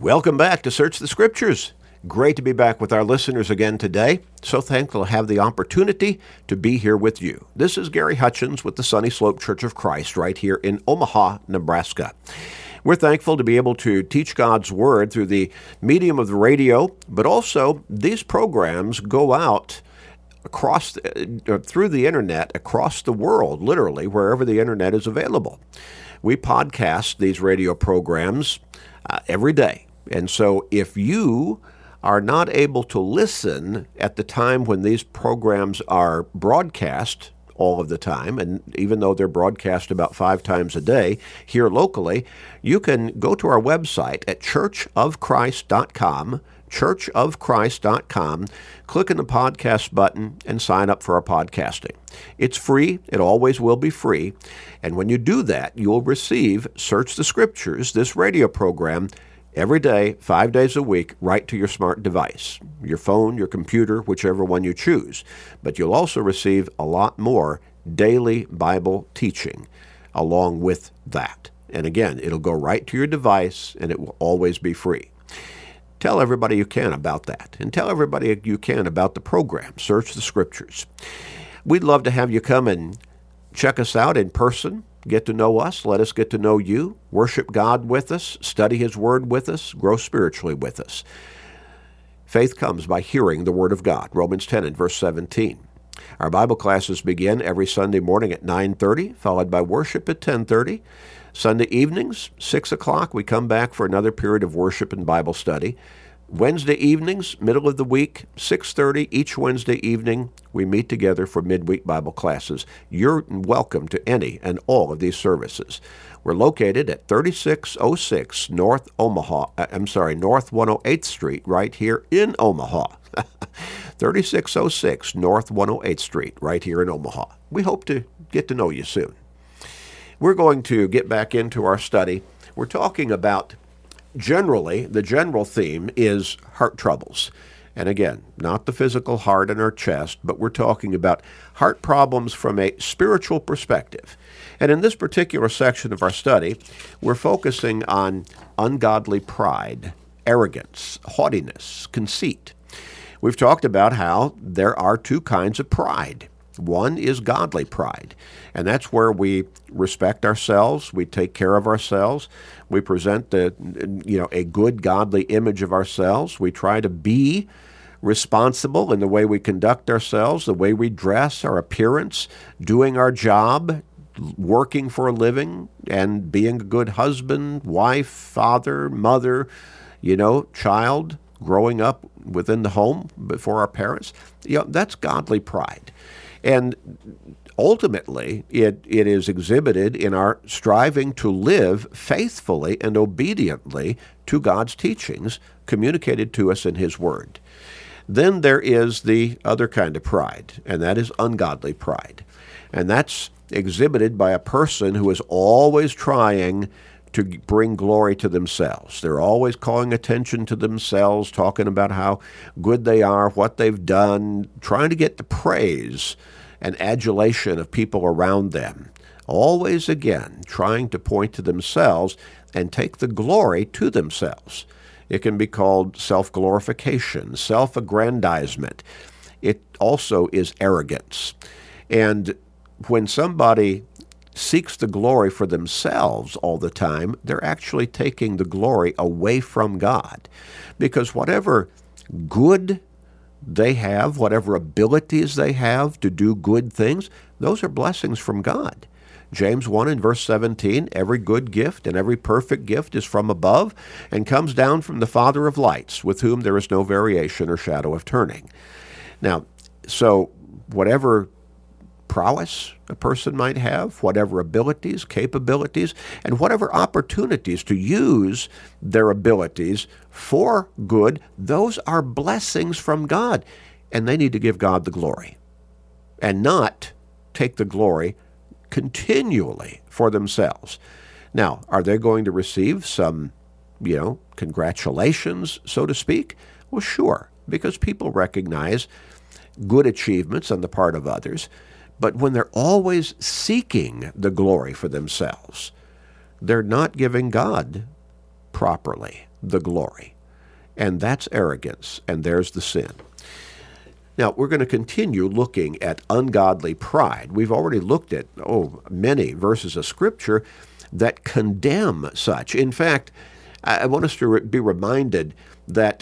Welcome back to Search the Scriptures. Great to be back with our listeners again today. So thankful to have the opportunity to be here with you. This is Gary Hutchins with the Sunny Slope Church of Christ right here in Omaha, Nebraska. We're thankful to be able to teach God's Word through the medium of the radio, but also these programs go out through the internet across the world, literally, wherever the internet is available. We podcast these radio programs every day. And so if you are not able to listen at the time when these programs are broadcast all of the time, and even though they're broadcast about 5 times a day here locally, you can go to our website at churchofchrist.com, churchofchrist.com, click on the podcast button, and sign up for our podcasting. It's free. It always will be free. And when you do that, you'll receive Search the Scriptures, this radio program, every day, 5 days a week, right to your smart device, your phone, your computer, whichever one you choose. But you'll also receive a lot more daily Bible teaching along with that. And again, it'll go right to your device, and it will always be free. Tell everybody you can about that, and tell everybody you can about the program, Search the Scriptures. We'd love to have you come and check us out in person. Get to know us, let us get to know you, worship God with us, study His Word with us, grow spiritually with us. Faith comes by hearing the Word of God, Romans 10 and verse 17. Our Bible classes begin every Sunday morning at 9:30, followed by worship at 10:30. Sunday evenings, 6 o'clock, we come back for another period of worship and Bible study. Wednesday evenings, middle of the week, 6:30 each Wednesday evening, we meet together for midweek Bible classes. You're welcome to any and all of these services. We're located at 3606 North 108th Street, right here in Omaha. 3606 North 108th Street, right here in Omaha. We hope to get to know you soon. We're going to get back into our study. We're talking about generally, the general theme is heart troubles. And again, not the physical heart in our chest, but we're talking about heart problems from a spiritual perspective. And in this particular section of our study, we're focusing on ungodly pride, arrogance, haughtiness, conceit. We've talked about how there are 2 kinds of pride. One is godly pride, and that's where we respect ourselves, we take care of ourselves, we present a good godly image of ourselves, we try to be responsible in the way we conduct ourselves, the way we dress, our appearance, doing our job, working for a living, and being a good husband, wife, father, mother, child, growing up within the home before our parents. That's godly pride. And ultimately, it is exhibited in our striving to live faithfully and obediently to God's teachings communicated to us in His Word. Then there is the other kind of pride, and that is ungodly pride. And that's exhibited by a person who is always trying to bring glory to themselves. They're always calling attention to themselves, talking about how good they are, what they've done, trying to get the praise and adulation of people around them. Always, again, trying to point to themselves and take the glory to themselves. It can be called self-glorification, self-aggrandizement. It also is arrogance. And when somebody seeks the glory for themselves all the time, they're actually taking the glory away from God. Because whatever good they have, whatever abilities they have to do good things, those are blessings from God. James 1 and verse 17, every good gift and every perfect gift is from above and comes down from the Father of lights, with whom there is no variation or shadow of turning. Now, so whatever prowess a person might have, whatever abilities, capabilities, and whatever opportunities to use their abilities for good, those are blessings from God, and they need to give God the glory and not take the glory continually for themselves. Now, are they going to receive some, congratulations, so to speak? Well, sure, because people recognize good achievements on the part of others. But when they're always seeking the glory for themselves, they're not giving God properly the glory. And that's arrogance, and there's the sin. Now, we're going to continue looking at ungodly pride. We've already looked at, many verses of Scripture that condemn such. In fact, I want us to be reminded that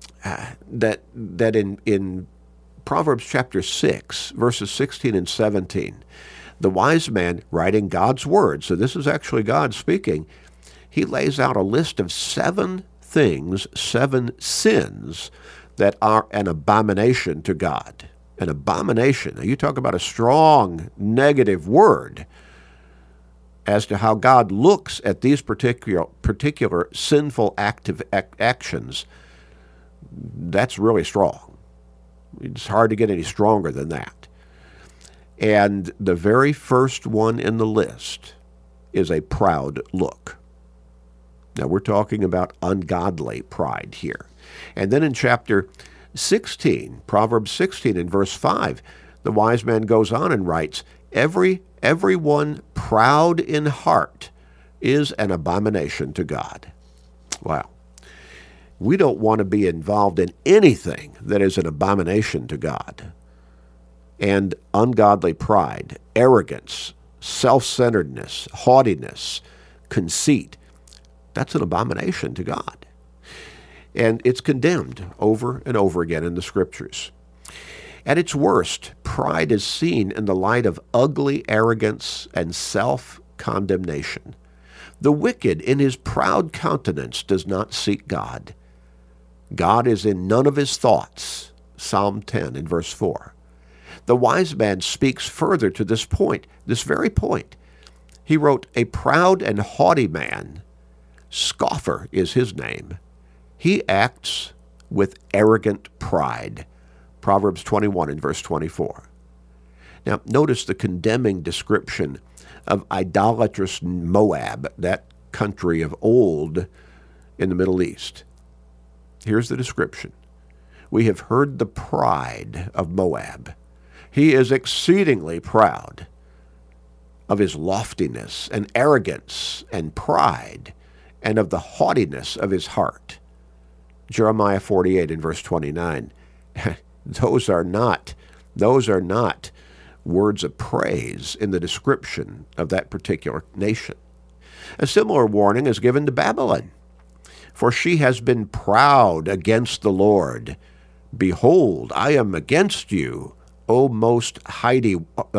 in Proverbs chapter 6, verses 16 and 17, the wise man, writing God's word, so this is actually God speaking, he lays out a list of 7 things, 7 sins that are an abomination to God. An abomination. Now, you talk about a strong negative word as to how God looks at these particular sinful actions. That's really strong. It's hard to get any stronger than that. And the very first one in the list is a proud look. Now, we're talking about ungodly pride here. And then in chapter 16, Proverbs 16 and verse 5, the wise man goes on and writes, Everyone proud in heart is an abomination to God. Wow. We don't want to be involved in anything that is an abomination to God. And ungodly pride, arrogance, self-centeredness, haughtiness, conceit, that's an abomination to God. And it's condemned over and over again in the Scriptures. At its worst, pride is seen in the light of ugly arrogance and self-condemnation. The wicked in his proud countenance does not seek God. God is in none of his thoughts. Psalm 10 and verse 4. The wise man speaks further to this point, this very point. He wrote, A proud and haughty man, scoffer is his name. He acts with arrogant pride. Proverbs 21 and verse 24. Now, notice the condemning description of idolatrous Moab, that country of old in the Middle East. Here's the description. We have heard the pride of Moab. He is exceedingly proud of his loftiness and arrogance and pride and of the haughtiness of his heart. Jeremiah 48 and verse 29. Those are not words of praise in the description of that particular nation. A similar warning is given to Babylon. For she has been proud against the Lord. Behold, I am against you, O most haughty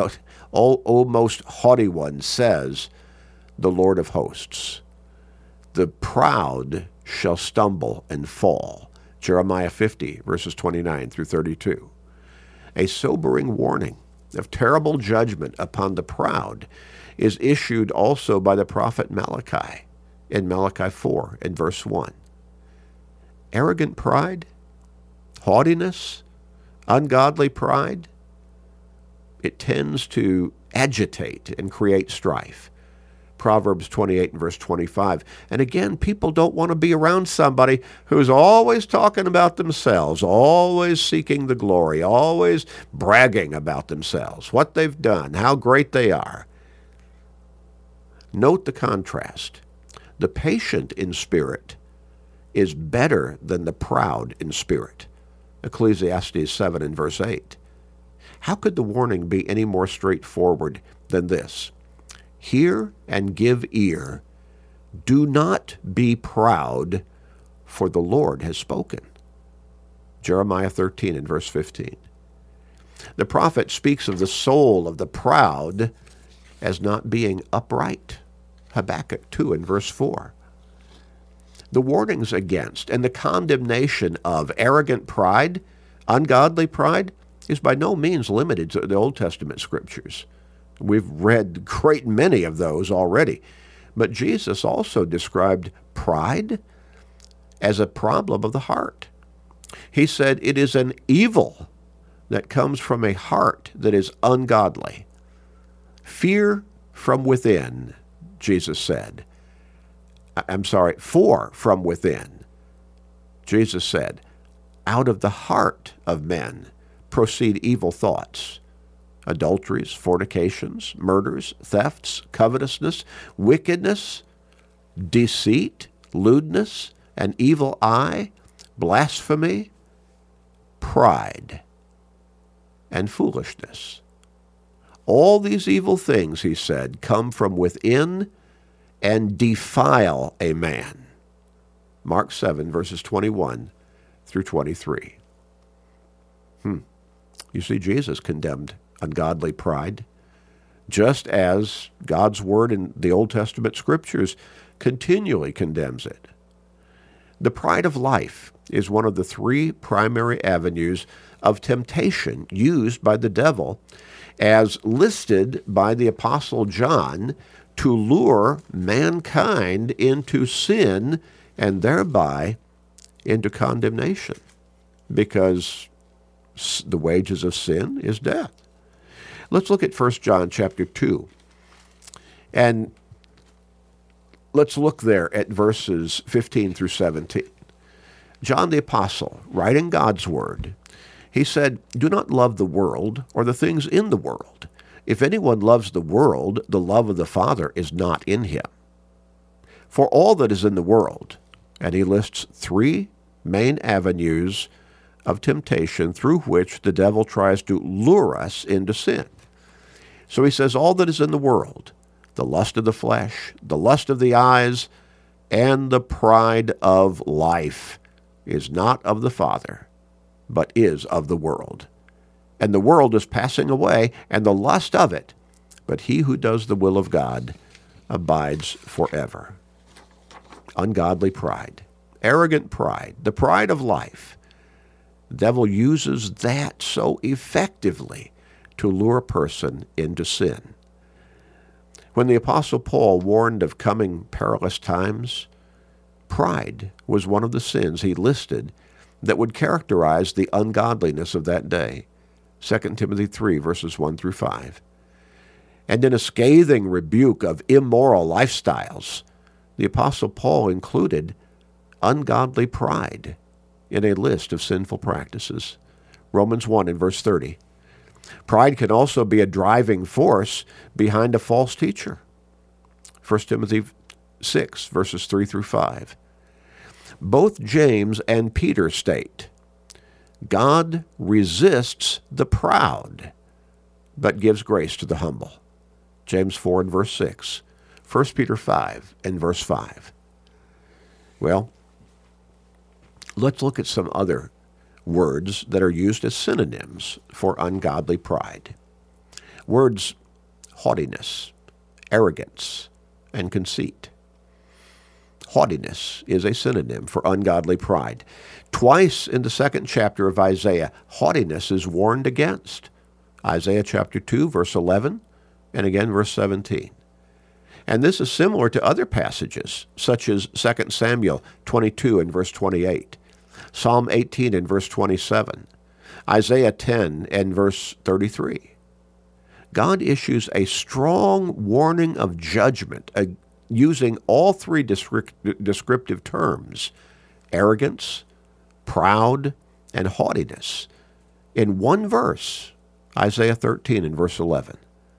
one, says the Lord of hosts. The proud shall stumble and fall. Jeremiah 50, verses 29 through 32. A sobering warning of terrible judgment upon the proud is issued also by the prophet Malachi in Malachi 4 and verse 1. Arrogant pride, haughtiness, ungodly pride, it tends to agitate and create strife. Proverbs 28 and verse 25. And again, people don't want to be around somebody who's always talking about themselves, always seeking the glory, always bragging about themselves, what they've done, how great they are. Note the contrast. The patient in spirit is better than the proud in spirit. Ecclesiastes 7 and verse 8. How could the warning be any more straightforward than this? Hear and give ear. Do not be proud, for the Lord has spoken. Jeremiah 13 and verse 15. The prophet speaks of the soul of the proud as not being upright. Habakkuk 2 and verse 4. The warnings against and the condemnation of arrogant pride, ungodly pride, is by no means limited to the Old Testament Scriptures. We've read great many of those already. But Jesus also described pride as a problem of the heart. He said it is an evil that comes from a heart that is ungodly. Fear from within, Jesus said. For from within, Jesus said, out of the heart of men proceed evil thoughts. Adulteries, fornications, murders, thefts, covetousness, wickedness, deceit, lewdness, an evil eye, blasphemy, pride, and foolishness. All these evil things, he said, come from within and defile a man. Mark 7, verses 21 through 23. You see, Jesus condemned ungodly pride, just as God's word in the Old Testament scriptures continually condemns it. The pride of life is one of the three primary avenues of temptation used by the devil, as listed by the Apostle John, to lure mankind into sin and thereby into condemnation, because the wages of sin is death. Let's look at 1 John chapter 2, and let's look there at verses 15 through 17. John the Apostle, writing God's word, he said, "Do not love the world or the things in the world. If anyone loves the world, the love of the Father is not in him. For all that is in the world," and he lists three main avenues of temptation through which the devil tries to lure us into sin. So he says, all that is in the world, the lust of the flesh, the lust of the eyes, and the pride of life, is not of the Father, but is of the world. And the world is passing away, and the lust of it, but he who does the will of God abides forever. Ungodly pride, arrogant pride, the pride of life. The devil uses that so effectively to lure a person into sin. When the Apostle Paul warned of coming perilous times, pride was one of the sins he listed that would characterize the ungodliness of that day. 2 Timothy 3, verses 1 through 5. And in a scathing rebuke of immoral lifestyles, the Apostle Paul included ungodly pride in a list of sinful practices. Romans 1 and verse 30. Pride can also be a driving force behind a false teacher. 1 Timothy 6, verses 3 through 5. Both James and Peter state, God resists the proud, but gives grace to the humble. James 4 and verse 6. 1 Peter 5 and verse 5. Well, let's look at some other words that are used as synonyms for ungodly pride. Words haughtiness, arrogance, and conceit. Haughtiness is a synonym for ungodly pride. Twice in the 2nd chapter of Isaiah, haughtiness is warned against. Isaiah chapter 2, verse 11, and again verse 17. And this is similar to other passages, such as 2 Samuel 22 and verse 28, Psalm 18 and verse 27, Isaiah 10 and verse 33. God issues a strong warning of judgment using all three descriptive terms, arrogance, proud, and haughtiness, in one verse, Isaiah 13 and verse 11.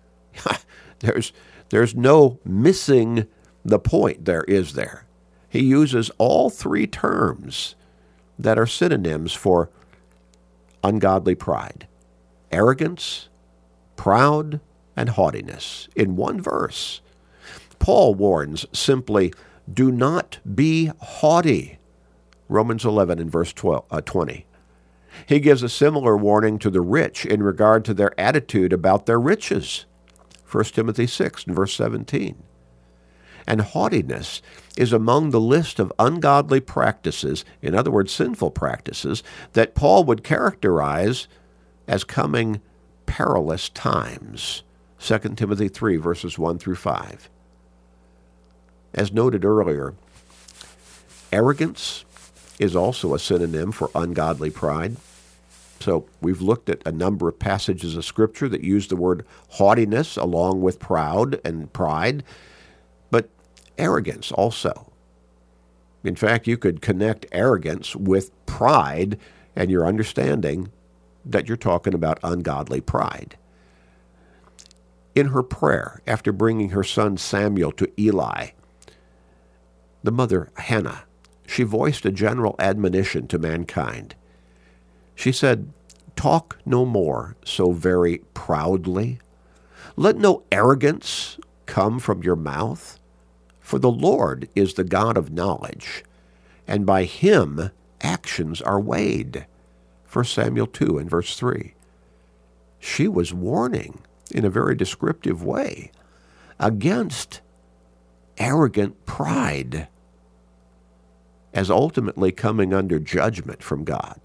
There's no missing the point there, is there? He uses all three terms that are synonyms for ungodly pride: arrogance, proud, and haughtiness in one verse. Paul warns simply, do not be haughty. Romans 11 and verse 20. He gives a similar warning to the rich in regard to their attitude about their riches. 1 Timothy 6 and verse 17. And haughtiness is among the list of ungodly practices, in other words, sinful practices, that Paul would characterize as coming perilous times. 2 Timothy 3, verses 1 through 5. As noted earlier, arrogance is also a synonym for ungodly pride. So we've looked at a number of passages of Scripture that use the word haughtiness along with proud and pride, but arrogance also. In fact, you could connect arrogance with pride, and you're understanding that you're talking about ungodly pride. In her prayer, after bringing her son Samuel to Eli, the mother Hannah she voiced a general admonition to mankind. She said, "Talk no more so very proudly. Let no arrogance come from your mouth. For the Lord is the God of knowledge, and by him actions are weighed." 1 Samuel 2 and verse 3. She was warning in a very descriptive way against arrogant pride as ultimately coming under judgment from God.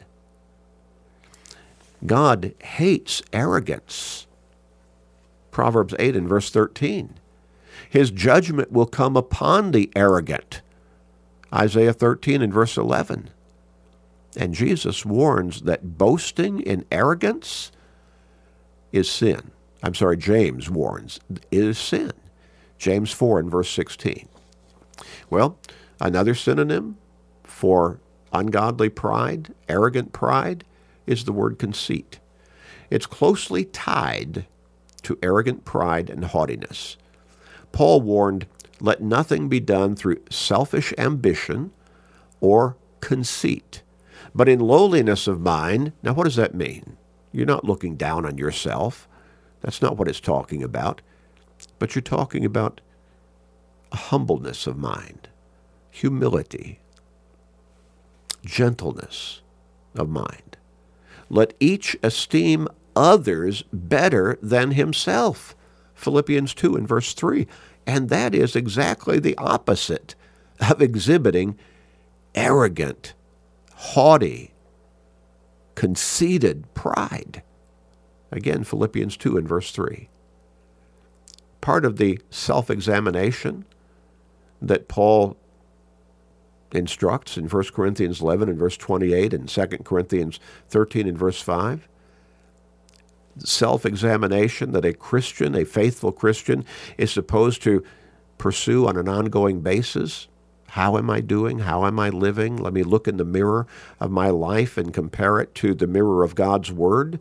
God hates arrogance. Proverbs 8 and verse 13. His judgment will come upon the arrogant. Isaiah 13 and verse 11. And Jesus warns that boasting in arrogance is sin. James warns it is sin. James 4 and verse 16. Well, another synonym for ungodly pride, arrogant pride, is the word conceit. It's closely tied to arrogant pride and haughtiness. Paul warned, "Let nothing be done through selfish ambition or conceit, but in lowliness of mind." Now, what does that mean? You're not looking down on yourself. That's not what it's talking about. But you're talking about a humbleness of mind, humility, gentleness of mind. Let each esteem others better than himself. Philippians 2 and verse 3. And that is exactly the opposite of exhibiting arrogant, haughty, conceited pride. Again, Philippians 2 and verse 3. Part of the self-examination that Paul instructs in 1 Corinthians 11 and verse 28 and 2 Corinthians 13 and verse 5. Self-examination that a Christian, a faithful Christian, is supposed to pursue on an ongoing basis. How am I doing? How am I living? Let me look in the mirror of my life and compare it to the mirror of God's Word.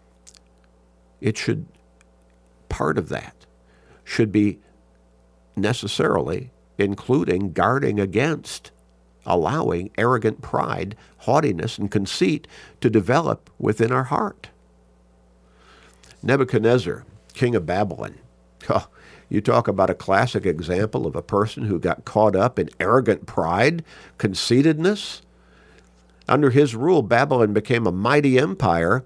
Part of that should be necessarily including guarding against allowing arrogant pride, haughtiness, and conceit to develop within our heart. Nebuchadnezzar, king of Babylon. You talk about a classic example of a person who got caught up in arrogant pride, conceitedness. Under his rule, Babylon became a mighty empire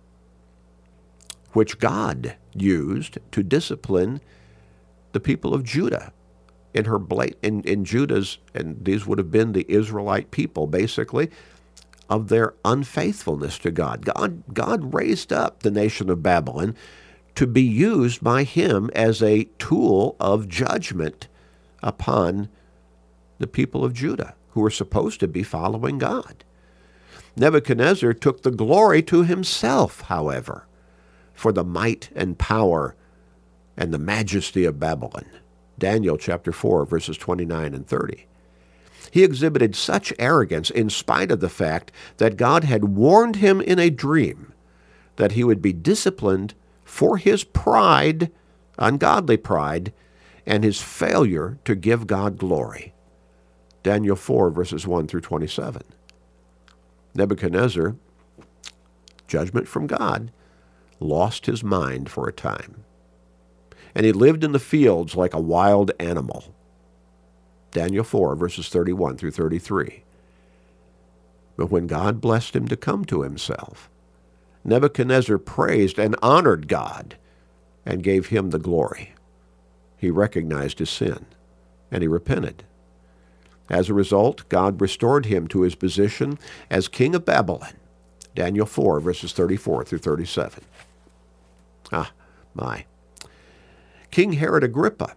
which God used to discipline the people of Judah in Judah's, and these would have been the Israelite people, basically, of their unfaithfulness to God. God raised up the nation of Babylon to be used by him as a tool of judgment upon the people of Judah, who were supposed to be following God. Nebuchadnezzar took the glory to himself, however, for the might and power and the majesty of Babylon. Daniel chapter 4, verses 29 and 30. He exhibited such arrogance in spite of the fact that God had warned him in a dream that he would be disciplined for his pride, ungodly pride, and his failure to give God glory. Daniel 4, verses 1 through 27. Nebuchadnezzar, judgment from God, lost his mind for a time. And he lived in the fields like a wild animal. Daniel 4, verses 31 through 33. But when God blessed him to come to himself, Nebuchadnezzar praised and honored God and gave him the glory. He recognized his sin, and he repented. As a result, God restored him to his position as king of Babylon. Daniel 4, verses 34 through 37. King Herod Agrippa,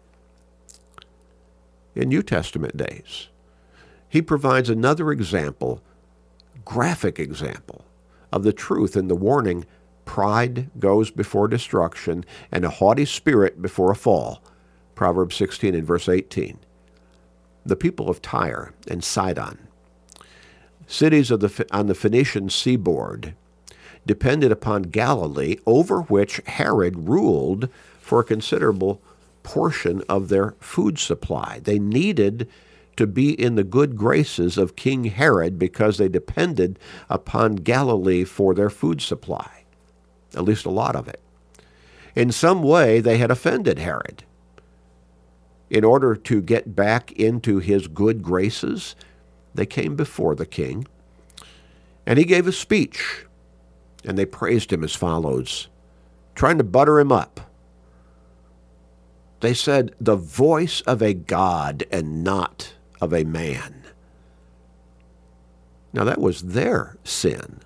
in New Testament days, he provides another example, graphic example, of the truth in the warning, pride goes before destruction and a haughty spirit before a fall. Proverbs 16 and verse 18. The people of Tyre and Sidon, cities on the Phoenician seaboard, depended upon Galilee, over which Herod ruled for a considerable portion of their food supply. They needed to be in the good graces of King Herod because they depended upon Galilee for their food supply, at least a lot of it. In some way, they had offended Herod. In order to get back into his good graces, they came before the king, and he gave a speech, and they praised him as follows, trying to butter him up. They said, "The voice of a God and not of a man." Now that was their sin.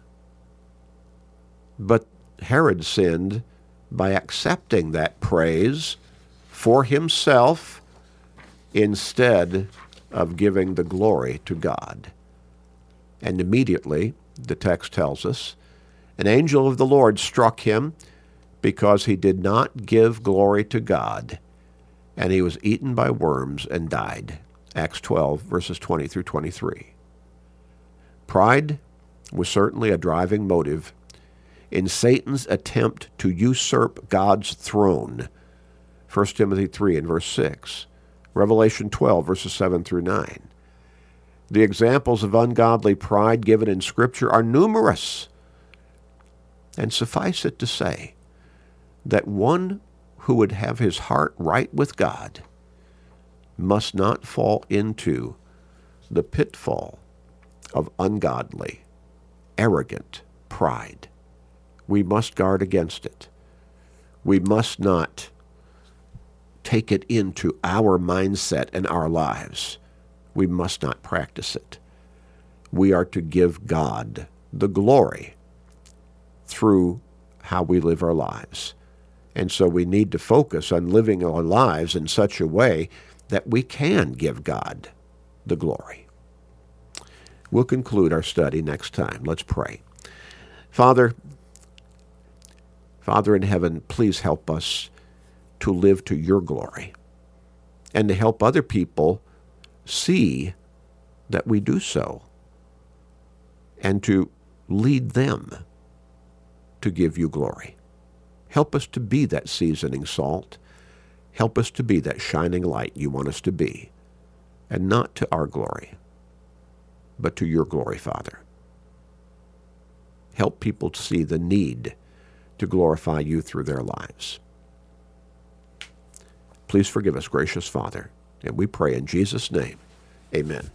But Herod sinned by accepting that praise for himself instead of giving the glory to God. And immediately, the text tells us, an angel of the Lord struck him because he did not give glory to God, and he was eaten by worms and died. Acts 12, verses 20 through 23. Pride was certainly a driving motive in Satan's attempt to usurp God's throne. 1 Timothy 3 and verse 6. Revelation 12, verses 7 through 9. The examples of ungodly pride given in Scripture are numerous. And suffice it to say that one who would have his heart right with God must not fall into the pitfall of ungodly, arrogant pride. We must guard against it. We must not take it into our mindset and our lives. We must not practice it. We are to give God the glory through how we live our lives. And so we need to focus on living our lives in such a way that we can give God the glory. We'll conclude our study next time. Let's pray. Father in heaven, please help us to live to your glory and to help other people see that we do so and to lead them to give you glory. Help us to be that seasoning salt. Help us to be that shining light you want us to be, and not to our glory, but to your glory, Father. Help people to see the need to glorify you through their lives. Please forgive us, gracious Father, and we pray in Jesus' name. Amen.